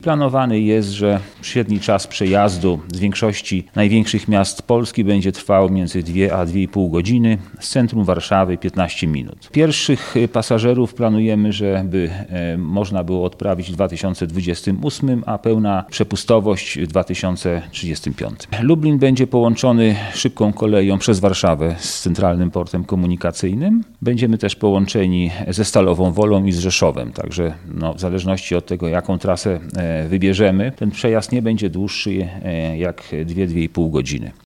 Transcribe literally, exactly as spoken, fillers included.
Planowany jest, że średni czas przejazdu z większości największych miast Polski będzie trwał między dwie a dwie i pół godziny, z centrum Warszawy piętnaście minut. Pierwszych pasażerów planujemy, żeby można było odprawić w dwa tysiące dwudziestym ósmym, a pełna przepustowość w dwa tysiące trzydziestym piątym. Lublin będzie połączony szybką koleją przez Warszawę z centralnym portem komunikacyjnym. Będziemy też połączeni ze Stalową Wolą i z Rzeszowem, także no, w zależności od tego, jaką trasę wybierzemy, ten przejazd nie będzie dłuższy jak dwie do dwóch i pół godziny.